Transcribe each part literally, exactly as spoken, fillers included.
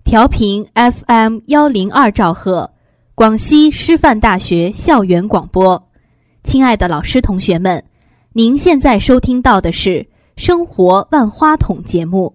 调频 F M 一零二兆赫，广西师范大学校园广播。亲爱的老师同学们，您现在收听到的是生活万花筒节目。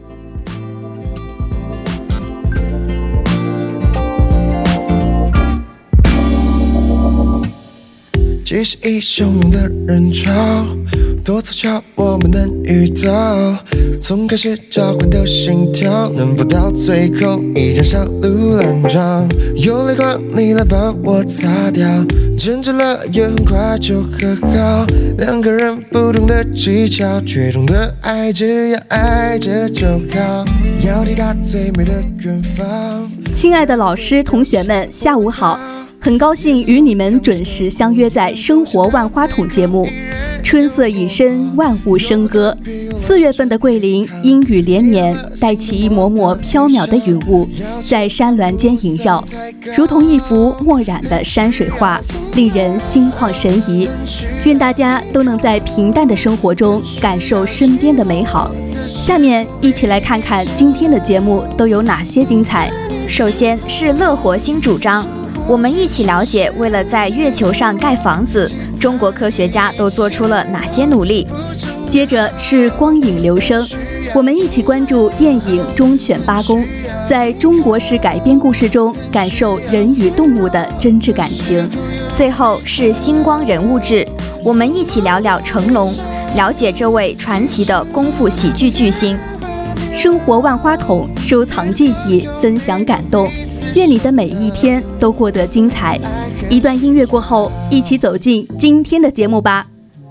即是一汹涌的人潮，多凑巧我们能遇到，从开始交换的心跳，能否到最后依然小鹿乱撞，有泪光你来帮我擦掉，争执了也很快就和好，两个人不同的技巧，却懂得爱，只要爱着就好，要抵达最美的远方。 亲爱的老师同学们，下午好，很高兴与你们准时相约在生活万花筒节目。春色已深，万物生歌，四月份的桂林阴雨连绵，带起一抹抹飘渺的云雾，在山峦间萦绕，如同一幅墨染的山水画，令人心旷神怡。愿大家都能在平淡的生活中感受身边的美好。下面一起来看看今天的节目都有哪些精彩。 首先是乐活新主张，我们一起了解为了在月球上盖房子，中国科学家都做出了哪些努力。 接着是光影留声，我们一起关注电影《忠犬八公》，在中国式改编故事中感受人与动物的真挚感情。 最后是星光人物志，我们一起聊聊成龙，了解这位传奇的功夫喜剧巨星。 生活万花筒，收藏记忆，分享感动，愿你的每一天都过得精彩。一段音乐过后，一起走进今天的节目吧。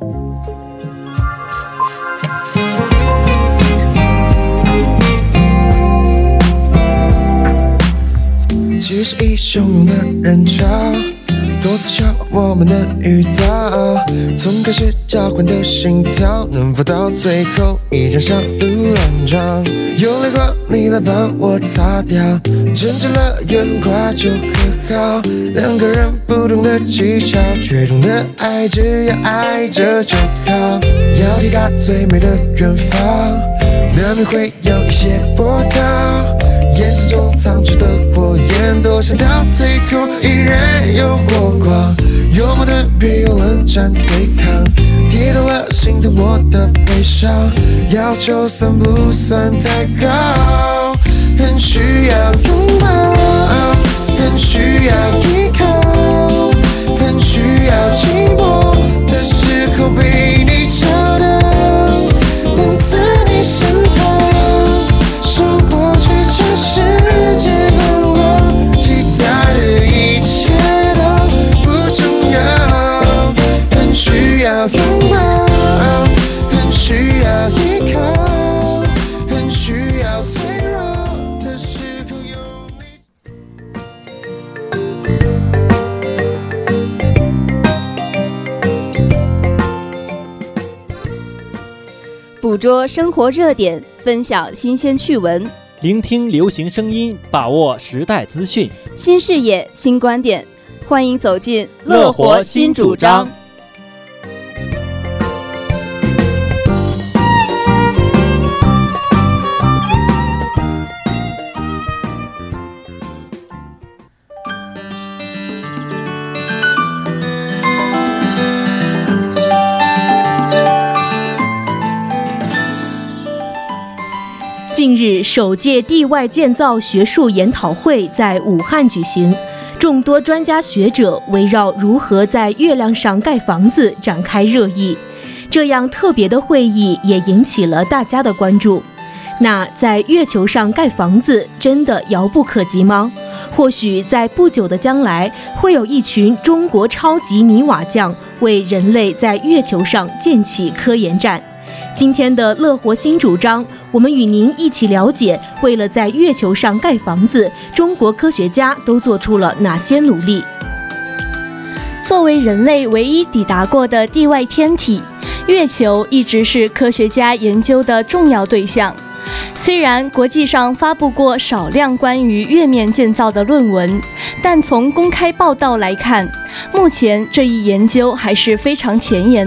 其实一汹涌的人潮，多凑巧我们能遇到，从开始交换的心跳，能否到最后依然小鹿乱撞，有泪光你来帮我擦掉，争执了也很快就和好，两个人不同的技巧，却懂得爱，只要爱着就好，要抵达最美的远方，难免会有一些波涛，眼神中藏着的火焰，多想到最后依然有火光，有矛盾别有冷战对抗，跌到了心疼我的悲伤，要求算不算太高，很需要拥抱，很需要依靠，很需要寂寞的时候被你找到，能在你身旁，胜过去这世界把我期待的一切都不重要，很需要拥抱，很需要依靠，很需要脆弱的时候有你。 捕捉生活热点，分享新鲜趣闻， 聆听流行声音，把握时代资讯， 新视野，新观点，欢迎走进乐活新主张。 近日，首届地外建造学术研讨会在武汉举行，众多专家学者围绕如何在月亮上盖房子展开热议。这样特别的会议也引起了大家的关注。那在月球上盖房子真的遥不可及吗？或许在不久的将来，会有一群中国超级泥瓦匠为人类在月球上建起科研站。今天的乐活新主张，我们与您一起了解，为了在月球上盖房子，中国科学家都做出了哪些努力。 作为人类唯一抵达过的地外天体，月球一直是科学家研究的重要对象。虽然国际上发布过少量关于月面建造的论文，但从公开报道来看，目前这一研究还是非常前沿的。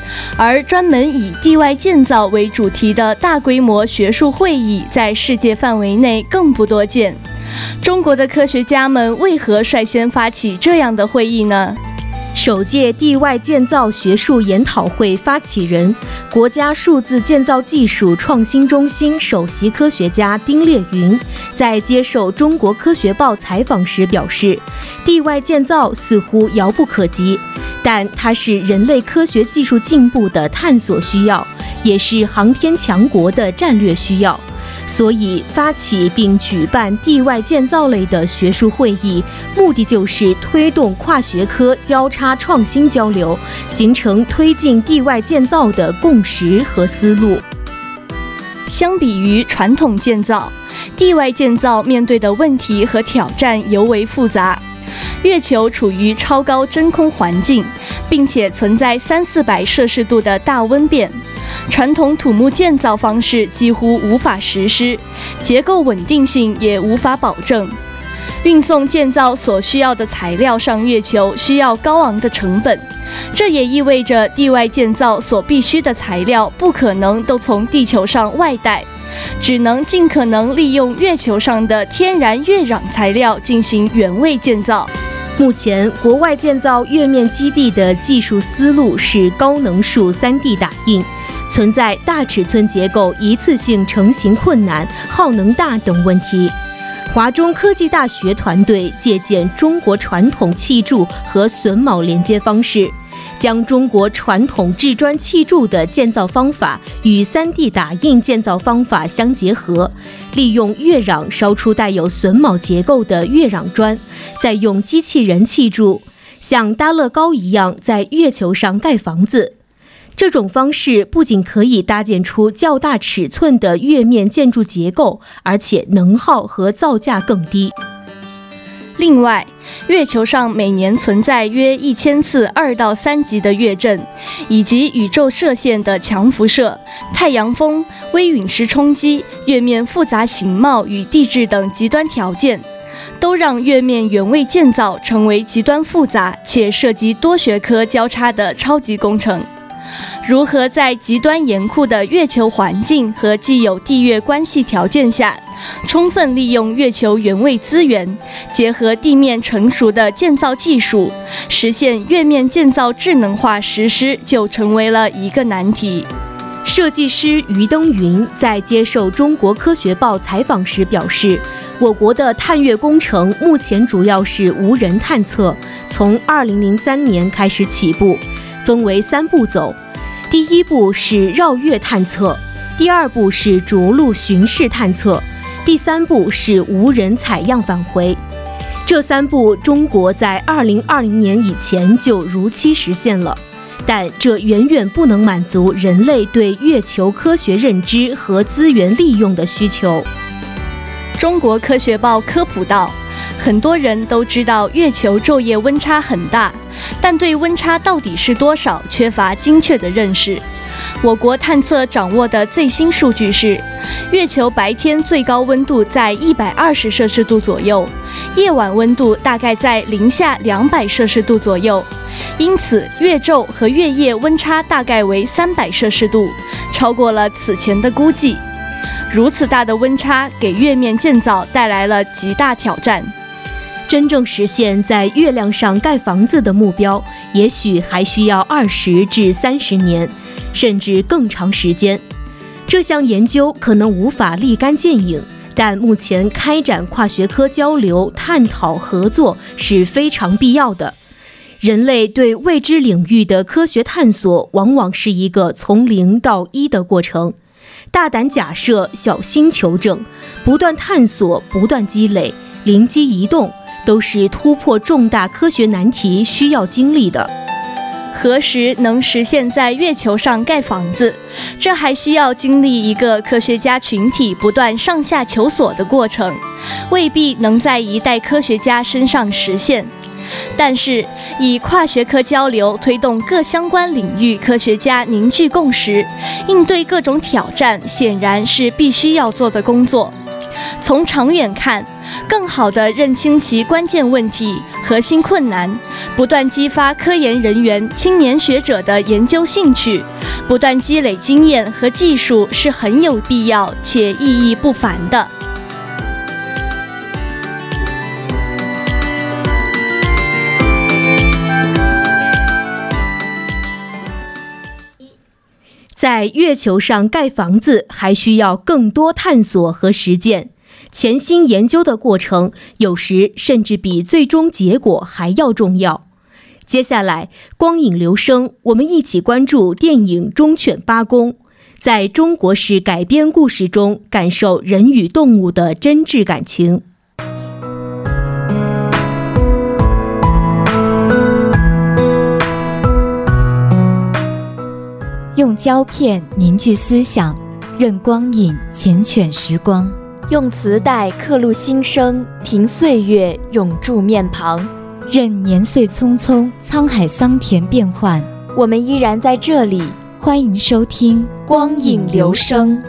而专门以地外建造为主题的大规模学术会议在世界范围内更不多见。中国的科学家们为何率先发起这样的会议呢？ 首届地外建造学术研讨会发起人、国家数字建造技术创新中心首席科学家丁烈云在接受中国科学报采访时表示，地外建造似乎遥不可及，但它是人类科学技术进步的探索需要，也是航天强国的战略需要。所以发起并举办地外建造类的学术会议，目的就是推动跨学科交叉创新交流，形成推进地外建造的共识和思路。 相比于传统建造，地外建造面对的问题和挑战尤为复杂。月球处于超高真空环境，并且存在三四百摄氏度的大温变，传统土木建造方式几乎无法实施，结构稳定性也无法保证。运送建造所需要的材料上月球需要高昂的成本，这也意味着地外建造所必需的材料不可能都从地球上外带，只能尽可能利用月球上的天然月壤材料进行原位建造。 目前，国外建造月面基地的技术思路是高能数 三 D 打印，存在大尺寸结构一次性成型困难、耗能大等问题。华中科技大学团队借鉴中国传统砌筑和榫卯连接方式，将中国传统制砖砌筑的建造方法与 三 D 打印建造方法相结合，利用月壤烧出带有榫卯结构的月壤砖，再用机器人砌筑，像搭乐高一样在月球上盖房子。这种方式不仅可以搭建出较大尺寸的月面建筑结构，而且能耗和造价更低。 另外，月球上每年存在约一千次二到三级的月震，以及宇宙射线的强辐射、太阳风、微陨石冲击、月面复杂形貌与地质等极端条件，都让月面原位建造成为极端复杂且涉及多学科交叉的超级工程。如何在极端严酷的月球环境和既有地月关系条件下，充分利用月球原位资源，结合地面成熟的建造技术，实现月面建造智能化实施，就成为了一个难题。 设计师于登云在接受中国科学报采访时表示，我国的探月工程目前主要是无人探测，从二零零三年开始起步，分为三步走。第一步是绕月探测，第二步是着陆巡视探测，第三步是无人采样返回。这三步中国在二零二零年以前就如期实现了，但这远远不能满足人类对月球科学认知和资源利用的需求。 中国科学报科普道，很多人都知道月球昼夜温差很大，但对温差到底是多少缺乏精确的认识。我国探测掌握的最新数据是，月球白天最高温度在一百二十摄氏度左右，夜晚温度大概在零下两百摄氏度左右，因此月昼和月夜温差大概为三百摄氏度，超过了此前的估计。如此大的温差给月面建造带来了极大挑战。 真正实现在月亮上盖房子的目标，也许还需要二十至三十年，甚至更长时间。这项研究可能无法立竿见影，但目前开展跨学科交流、探讨、合作是非常必要的。人类对未知领域的科学探索，往往是一个从零到一的过程。大胆假设，小心求证，不断探索，不断积累，灵机一动，都是突破重大科学难题需要经历的。 何时能实现在月球上盖房子，这还需要经历一个科学家群体不断上下求索的过程，未必能在一代科学家身上实现。但是以跨学科交流推动各相关领域科学家凝聚共识，应对各种挑战，显然是必须要做的工作。从长远看，更好地认清其关键问题、核心困难， 不断激发科研人员、青年学者的研究兴趣，不断积累经验和技术是很有必要且意义不凡的。 在月球上盖房子还需要更多探索和实践，潜心研究的过程有时甚至比最终结果还要重要。接下来光影留声，我们一起关注电影《忠犬八公》，在中国式改编故事中感受人与动物的真挚感情。 用胶片凝聚思想，任光影缱绻时光； 用磁带刻录心声，凭岁月永驻面庞。 任年岁匆匆，沧海桑田变幻， 我们依然在这里。 欢迎收听光影留声。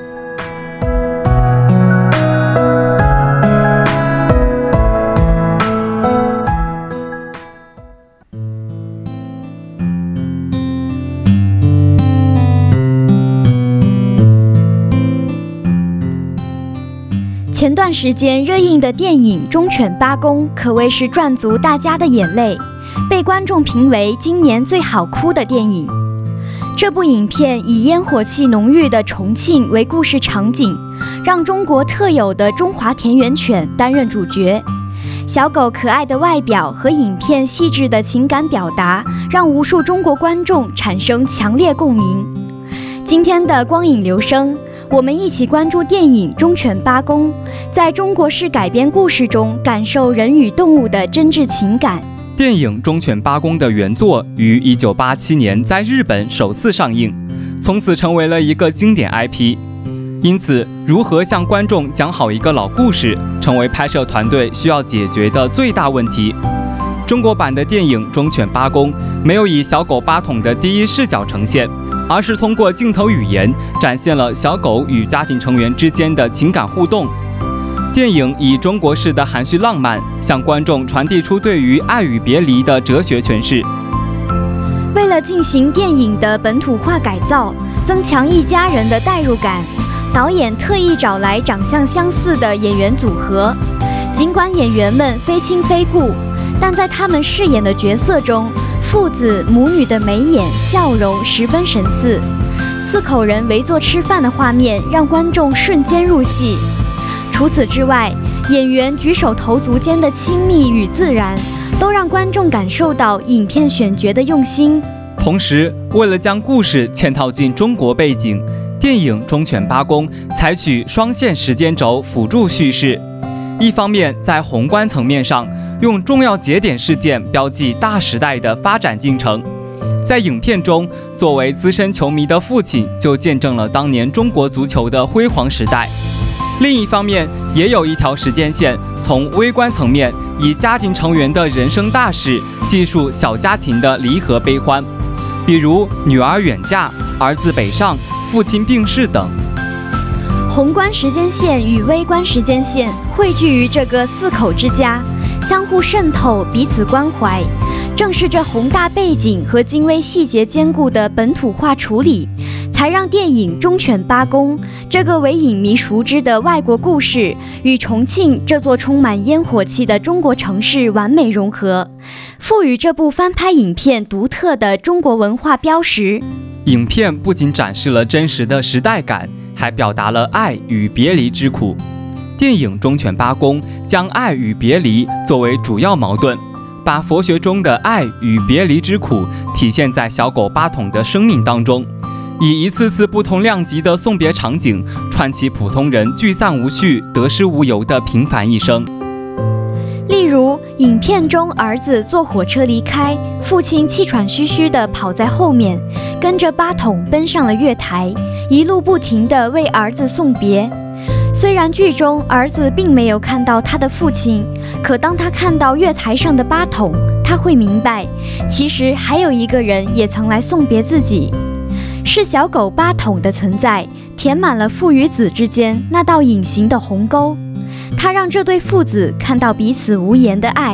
前段时间热映的电影《忠犬八公》可谓是赚足大家的眼泪，被观众评为今年最好哭的电影。这部影片以烟火气浓郁的重庆为故事场景，让中国特有的中华田园犬担任主角。小狗可爱的外表和影片细致的情感表达，让无数中国观众产生强烈共鸣。今天的光影留声，我们一起关注电影《忠犬八公》，在中国式改编故事中感受人与动物的真挚情感。 电影《忠犬八公》的原作于一九八七年在日本首次上映，从此成为了一个经典 I P。因此，如何向观众讲好一个老故事，成为拍摄团队需要解决的最大问题。中国版的电影《忠犬八公》没有以小狗八统的第一视角呈现，而是通过镜头语言展现了小狗与家庭成员之间的情感互动。电影以中国式的含蓄浪漫，向观众传递出对于爱与别离的哲学诠释。 为了进行电影的本土化改造，增强一家人的代入感，导演特意找来长相相似的演员组合。尽管演员们非亲非故，但在他们饰演的角色中，父子母女的眉眼笑容十分神似，四口人围坐吃饭的画面让观众瞬间入戏。除此之外，演员举手投足间的亲密与自然，都让观众感受到影片选角的用心。 同时，为了将故事嵌套进中国背景，电影《忠犬八公》采取双线时间轴辅助叙事。一方面，在宏观层面上，用重要节点事件标记大时代的发展进程。在影片中，作为资深球迷的父亲就见证了当年中国足球的辉煌时代。另一方面，也有一条时间线，从微观层面以家庭成员的人生大事记述小家庭的离合悲欢，比如女儿远嫁、儿子北上、父亲病逝等。 宏观时间线与微观时间线汇聚于这个四口之家，相互渗透，彼此关怀。正是这宏大背景和精微细节兼顾的本土化处理，才让电影《忠犬八公》这个为影迷熟知的外国故事与重庆这座充满烟火气的中国城市完美融合，赋予这部翻拍影片独特的中国文化标识。 影片不仅展示了真实的时代感，还表达了爱与别离之苦。电影《忠犬八公》将爱与别离作为主要矛盾，把佛学中的爱与别离之苦体现在小狗八统的生命当中，以一次次不同量级的送别场景，串起普通人聚散无序、得失无由的平凡一生。 例如，影片中儿子坐火车离开，父亲气喘吁吁地跑在后面，跟着八统奔上了月台，一路不停地为儿子送别。虽然剧中儿子并没有看到他的父亲，可当他看到月台上的八统，他会明白，其实还有一个人也曾来送别自己。是小狗八统的存在，填满了父与子之间那道隐形的鸿沟。他让这对父子看到彼此无言的爱，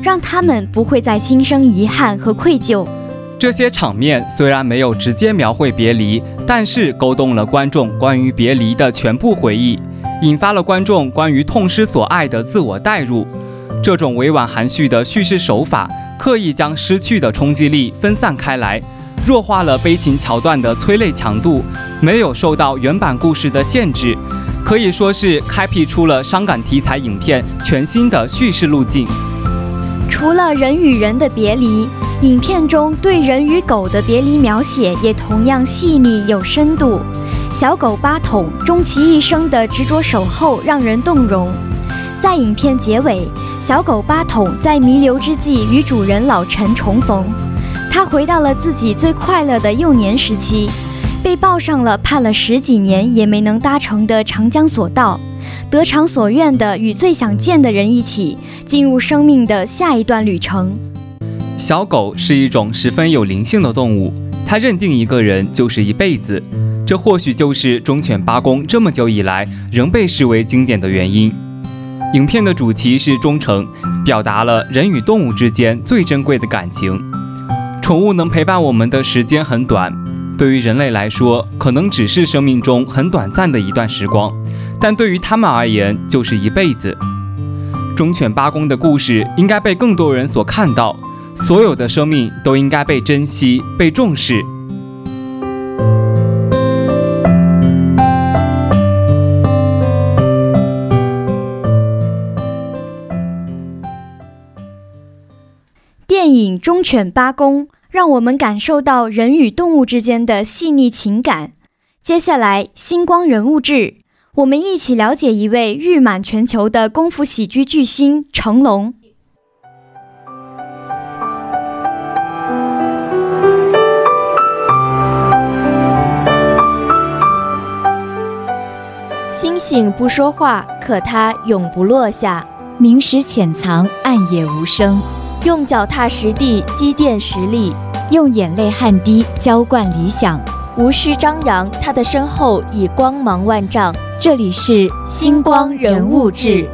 让他们不会再心生遗憾和愧疚。 这些场面虽然没有直接描绘别离，但是勾动了观众关于别离的全部回忆，引发了观众关于痛失所爱的自我代入。这种委婉含蓄的叙事手法，刻意将失去的冲击力分散开来，弱化了悲情桥段的催泪强度，没有受到原版故事的限制，可以说是开辟出了伤感题材影片全新的叙事路径。 除了人与人的别离，影片中对人与狗的别离描写也同样细腻有深度。小狗巴统终其一生的执着守候让人动容。在影片结尾，小狗巴统在弥留之际与主人老陈重逢，他回到了自己最快乐的幼年时期，被抱上了盼了十几年也没能搭乘的长江索道，得偿所愿的与最想见的人一起进入生命的下一段旅程。 小狗是一种十分有灵性的动物，它认定一个人就是一辈子，这或许就是忠犬八公这么久以来仍被视为经典的原因。影片的主题是忠诚，表达了人与动物之间最珍贵的感情。宠物能陪伴我们的时间很短，对于人类来说，可能只是生命中很短暂的一段时光，但对于他们而言，就是一辈子。忠犬八公的故事应该被更多人所看到，所有的生命都应该被珍惜、被重视。 电影《忠犬八公》让我们感受到人与动物之间的细腻情感。接下来，星光人物志，我们一起了解一位誉满全球的功夫喜剧巨星成龙。 星星不说话，可它永不落下。 明石潜藏，暗也无声。 用脚踏实地，积淀实力； 用眼泪汗滴，浇灌理想。 无需张扬，他的身后已光芒万丈。 这里是星光人物志。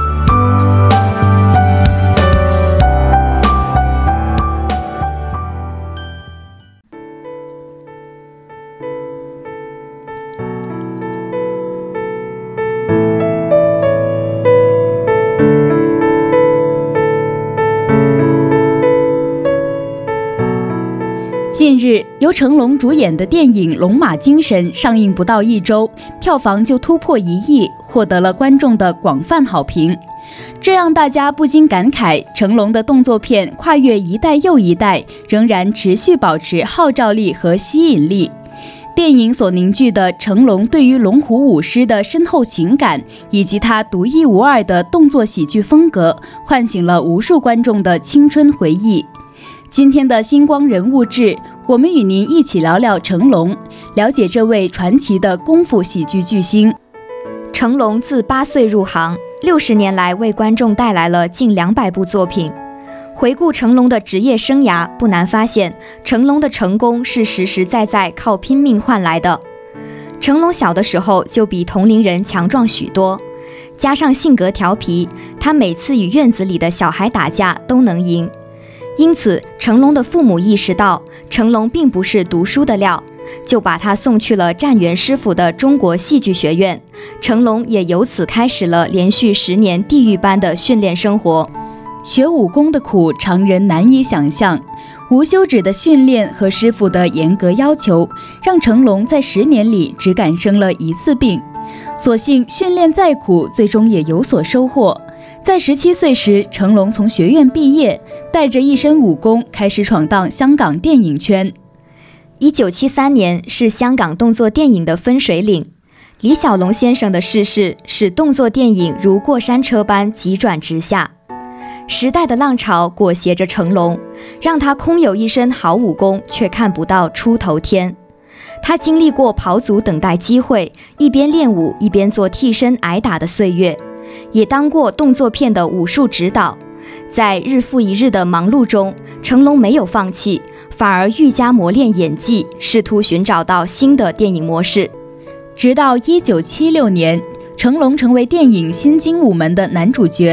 近日，由成龙主演的电影《龙马精神》上映不到一周，票房就突破一亿，获得了观众的广泛好评。这让大家不禁感慨，成龙的动作片跨越一代又一代，仍然持续保持号召力和吸引力。电影所凝聚的成龙对于龙虎舞狮的深厚情感，以及他独一无二的动作喜剧风格，唤醒了无数观众的青春回忆。今天的星光人物志，我们与您一起聊聊成龙，了解这位传奇的功夫喜剧巨星。 成龙自八岁入行，六十年来为观众带来了近两百部作品。回顾成龙的职业生涯，不难发现，成龙的成功是实实在在靠拼命换来的。成龙小的时候就比同龄人强壮许多，加上性格调皮，他每次与院子里的小孩打架都能赢。因此，成龙的父母意识到成龙并不是读书的料，就把他送去了战元师傅的中国戏剧学院。成龙也由此开始了连续十年地狱般的训练生活。 学武功的苦，常人难以想象。无休止的训练和师傅的严格要求，让成龙在十年里只敢生了一次病。所幸训练再苦，最终也有所收获。在十七岁时，成龙从学院毕业，带着一身武功开始闯荡香港电影圈。 一九七三年是香港动作电影的分水岭，李小龙先生的逝世使动作电影如过山车般急转直下。时代的浪潮裹挟着成龙，让他空有一身好武功，却看不到出头天。他经历过跑组等待机会，一边练武一边做替身挨打的岁月，也当过动作片的武术指导。在日复一日的忙碌中，成龙没有放弃，反而愈加磨练演技，试图寻找到新的电影模式。 直到一九七六年，成龙成为电影《新精武门》的男主角，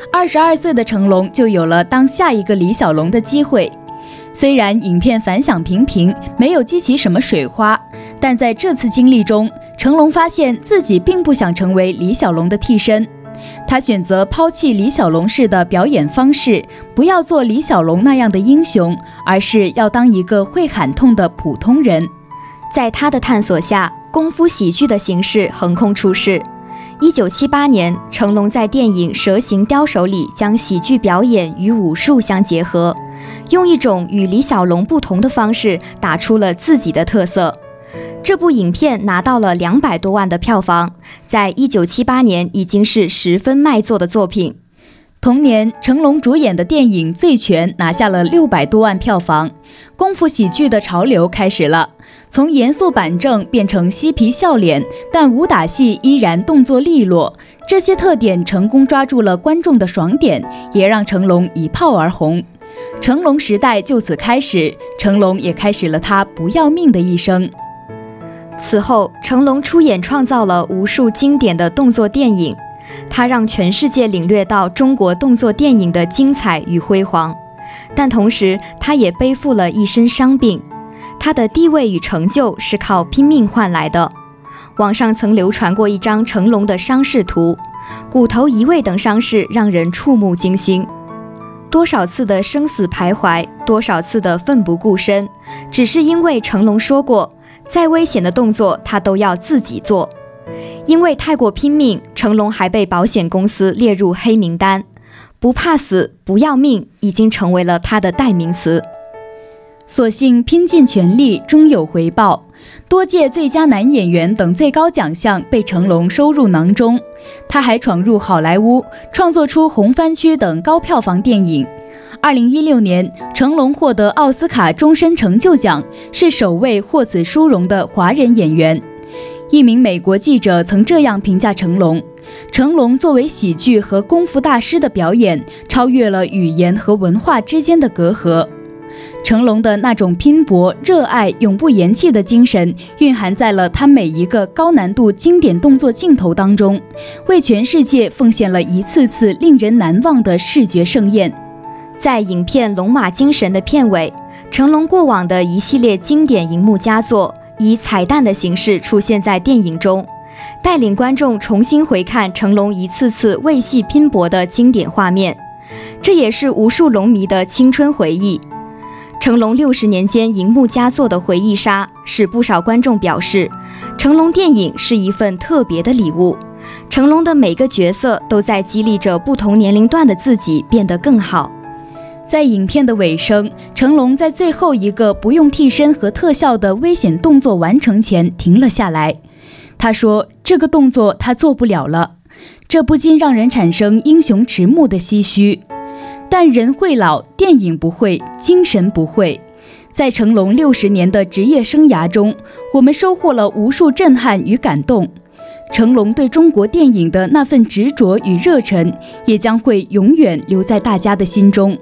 二十二岁的成龙就有了当下一个李小龙的机会。虽然影片反响平平，没有激起什么水花，但在这次经历中，成龙发现自己并不想成为李小龙的替身。他选择抛弃李小龙式的表演方式，不要做李小龙那样的英雄，而是要当一个会喊痛的普通人。 在他的探索下，功夫喜剧的形式横空出世。一九七八年，成龙在电影《蛇形刁手》里将喜剧表演与武术相结合，用一种与李小龙不同的方式打出了自己的特色。这部影片拿到了两百多万的票房，在一九七八年已经是十分卖座的作品。 同年，成龙主演的电影《醉拳》拿下了六百多万票房，功夫喜剧的潮流开始了，从严肃板正变成嬉皮笑脸，但武打戏依然动作利落，这些特点成功抓住了观众的爽点，也让成龙一炮而红。成龙时代就此开始，成龙也开始了他不要命的一生。 此后，成龙出演创造了无数经典的动作电影，他让全世界领略到中国动作电影的精彩与辉煌。但同时，他也背负了一身伤病，他的地位与成就是靠拼命换来的。网上曾流传过一张成龙的伤势图，骨头移位等伤势让人触目惊心。多少次的生死徘徊，多少次的奋不顾身，只是因为成龙说过，再危险的动作他都要自己做。因为太过拼命，成龙还被保险公司列入黑名单。不怕死，不要命已经成为了他的代名词。 所幸拼尽全力，终有回报。多届最佳男演员等最高奖项被成龙收入囊中，他还闯入好莱坞，创作出《红番区》等高票房电影。二零一六年，成龙获得奥斯卡终身成就奖，是首位获此殊荣的华人演员。一名美国记者曾这样评价成龙：成龙作为喜剧和功夫大师的表演，超越了语言和文化之间的隔阂。成龙的那种拼搏、热爱、永不言弃的精神，蕴含在了他每一个高难度经典动作镜头当中，为全世界奉献了一次次令人难忘的视觉盛宴。 在影片《龙马精神》的片尾，成龙过往的一系列经典荧幕佳作以彩蛋的形式出现在电影中，带领观众重新回看成龙一次次为戏拼搏的经典画面，这也是无数龙迷的青春回忆。成龙六十年间荧幕佳作的回忆杀，使不少观众表示，成龙电影是一份特别的礼物。成龙的每个角色都在激励着不同年龄段的自己变得更好。 在影片的尾声，成龙在最后一个不用替身和特效的危险动作完成前停了下来。他说，这个动作他做不了了，这不禁让人产生英雄迟暮的唏嘘。但人会老，电影不会，精神不会。在成龙六十年的职业生涯中，我们收获了无数震撼与感动。成龙对中国电影的那份执着与热忱，也将会永远留在大家的心中。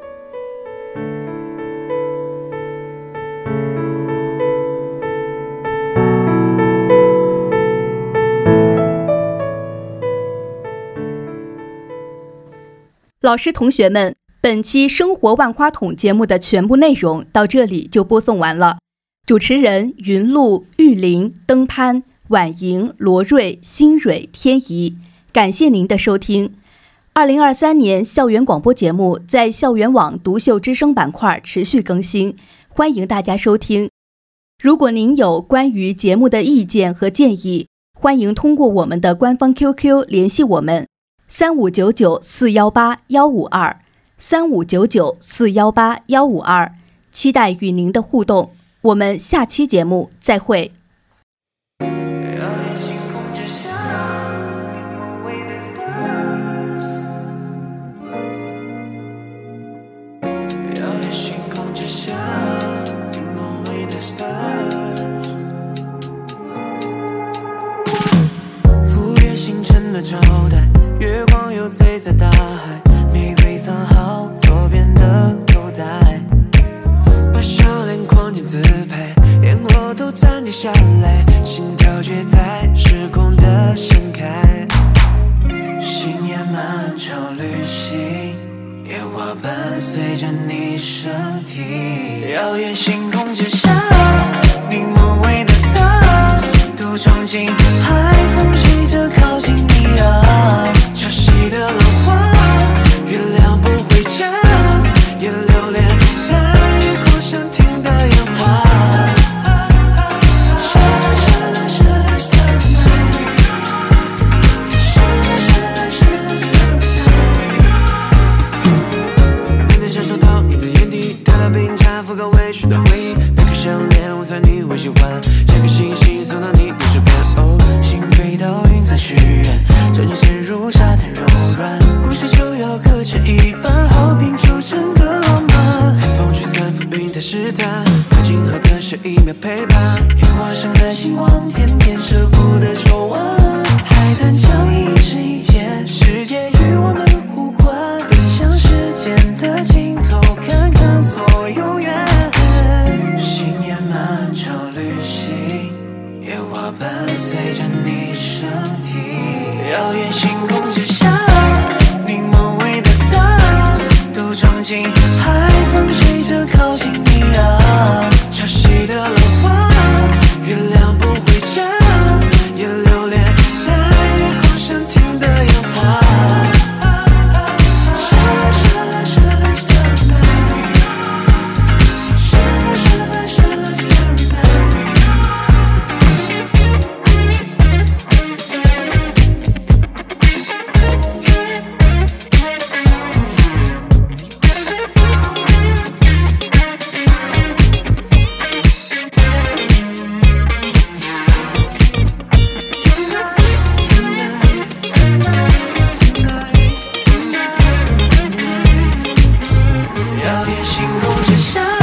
老师、同学们，本期生活万花筒节目的全部内容到这里就播送完了。主持人云露、玉林、登攀、婉莹、罗瑞、新蕊、天怡，感谢您的收听。二零二三年校园广播节目在校园网独秀之声板块持续更新，欢迎大家收听。如果您有关于节目的意见和建议，欢迎通过我们的官方 Q Q 联系我们。三五九九四幺八幺五二，三五九九四幺八幺五二，期待与您的互动。我们下期节目再会。 月光又醉在大海，玫瑰藏好左边的口袋，把笑脸框进自拍，烟火都暂停下来，心跳却在时空的盛开，心也慢潮旅行。 身体。遥远星空之下，你梦为的 stars 都装进海风吹着靠近你啊，潮汐的浪花，月亮不回家，也留恋在月光上听的烟花。覆盖微醺的回忆，每个项链我猜你会喜欢，像个星星送到你的手边。哦，心飞到云层许愿，照你深入沙滩柔软，故事就要刻成一半，好拼出整个浪漫。海风吹散浮云的试探，靠近后跟上一秒陪伴，樱花盛开星光点点，舍不得抽完。海滩交易是一件，世界与我们无关，奔向时间的尽头，看看所有远。信念漫长旅行，烟花伴随着你身体。遥远星空之下，你梦为的 stars 都装进海风吹着靠近你啊，潮汐的浪花，月亮不回家，也留恋在月光上听的烟花。遥远星空之下。